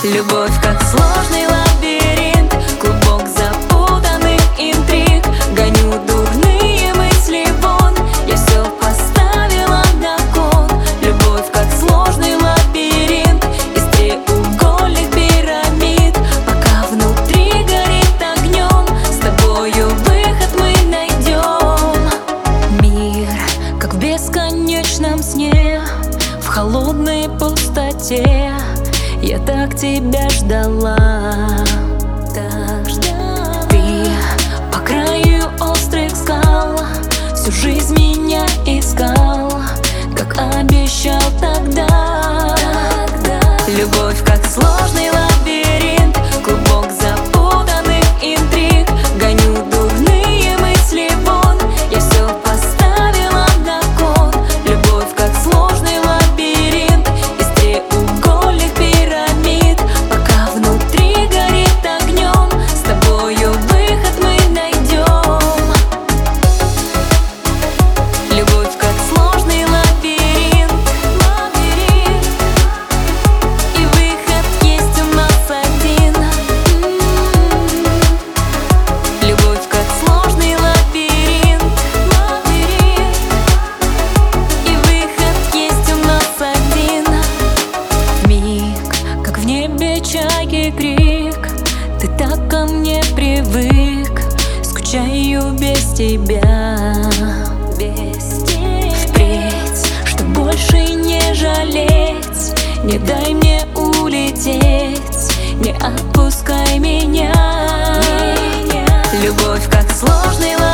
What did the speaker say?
Любовь как сложный лабиринт, клубок запутанных интриг. Гоню дурные мысли вон, я все поставила на кон. Любовь как сложный лабиринт из треугольных пирамид. Пока внутри горит огнем, с тобою выход мы найдем. Мир как в бесконечном сне, в холодной пустоте. Я так тебя ждала, так ждала. Ты по краю острых скал всю жизнь меня искал, как обещал тогда. Любовь как сложный лабиринт, клубок запутанных интриг. Гоню дурные мысли вон, я все поставила на кон. Любовь как сложный лабиринт из треугольных пирамид. Пока внутри горит огнем, с тобою выход мы найдем. Любовь как сложный лабиринт, и выход есть у нас один. Любовь как сложный лабиринт, и выход есть у нас один. Миг, как в небе чайки крик, ты так ко мне привык. Скучаю без тебя, впредь, чтоб больше не жалеть. Не дай мне улететь, не отпускай меня. Любовь как сложный лабиринт,